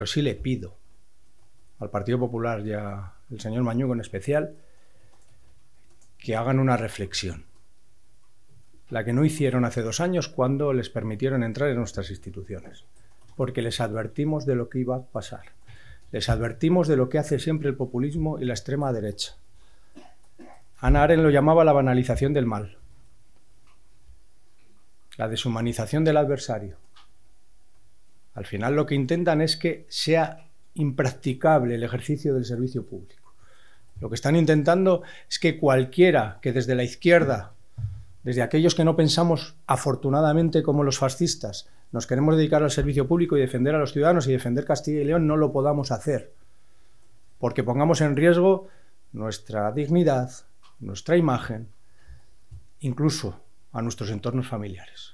Pero sí le pido al Partido Popular y al señor Mañueco en especial que hagan una reflexión, la que no hicieron hace 2 años cuando les permitieron entrar en nuestras instituciones, porque les advertimos de lo que iba a pasar, les advertimos de lo que hace siempre el populismo y la extrema derecha. Hannah Arendt lo llamaba la banalización del mal, la deshumanización del adversario. Al final lo que intentan es que sea impracticable el ejercicio del servicio público. Lo que están intentando es que cualquiera que desde la izquierda, desde aquellos que no pensamos afortunadamente como los fascistas, nos queremos dedicar al servicio público y defender a los ciudadanos y defender Castilla y León, no lo podamos hacer, porque pongamos en riesgo nuestra dignidad, nuestra imagen, incluso a nuestros entornos familiares.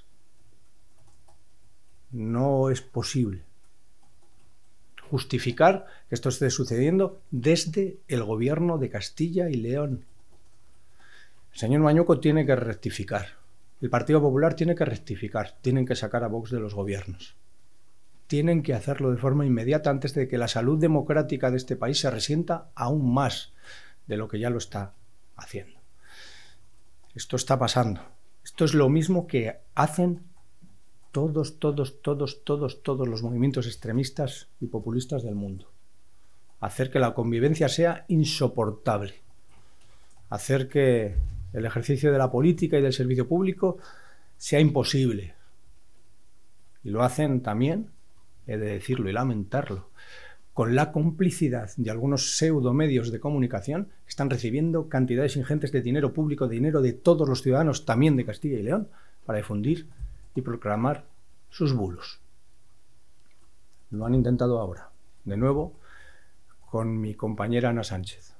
No es posible justificar que esto esté sucediendo desde el gobierno de Castilla y León. El señor Mañueco tiene que rectificar, el Partido Popular tiene que rectificar, tienen que sacar a Vox de los gobiernos. Tienen que hacerlo de forma inmediata antes de que la salud democrática de este país se resienta aún más de lo que ya lo está haciendo. Esto está pasando. Esto es lo mismo que hacen todos los movimientos extremistas y populistas del mundo. Hacer que la convivencia sea insoportable. Hacer que el ejercicio de la política y del servicio público sea imposible. Y lo hacen también, he de decirlo y lamentarlo, con la complicidad de algunos pseudomedios de comunicación que están recibiendo cantidades ingentes de dinero público, de dinero de todos los ciudadanos, también de Castilla y León, para difundir y proclamar sus bulos. Lo han intentado ahora, de nuevo, con mi compañera Ana Sánchez.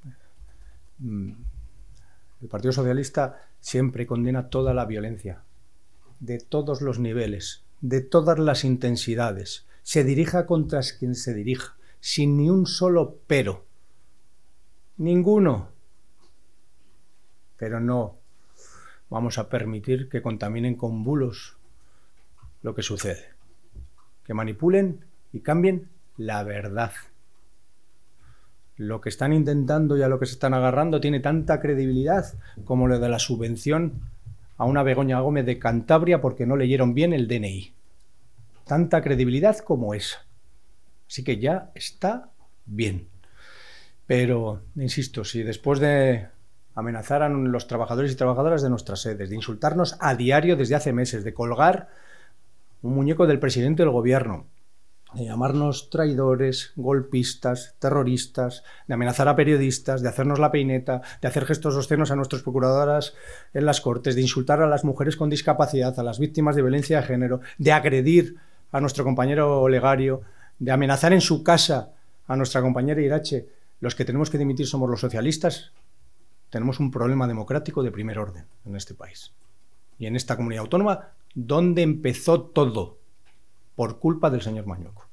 El Partido Socialista siempre condena toda la violencia, de todos los niveles, de todas las intensidades, se dirija contra quien se dirija, sin ni un solo pero. Ninguno. Pero no vamos a permitir que contaminen con bulos lo que sucede. Que manipulen y cambien la verdad. Lo que están intentando y a lo que se están agarrando tiene tanta credibilidad como lo de la subvención a una Begoña Gómez de Cantabria porque no leyeron bien el DNI. Tanta credibilidad como esa. Así que ya está bien. Pero, insisto, si después de amenazar a los trabajadores y trabajadoras de nuestras sedes, de insultarnos a diario desde hace meses, de colgar un muñeco del presidente del gobierno, de llamarnos traidores, golpistas, terroristas, de amenazar a periodistas, de hacernos la peineta, de hacer gestos obscenos a nuestras procuradoras en las Cortes, de insultar a las mujeres con discapacidad, a las víctimas de violencia de género, de agredir a nuestro compañero Olegario, de amenazar en su casa a nuestra compañera Irache, los que tenemos que dimitir somos los socialistas, tenemos un problema democrático de primer orden en este país. Y en esta comunidad autónoma, donde empezó todo, por culpa del señor Mañueco.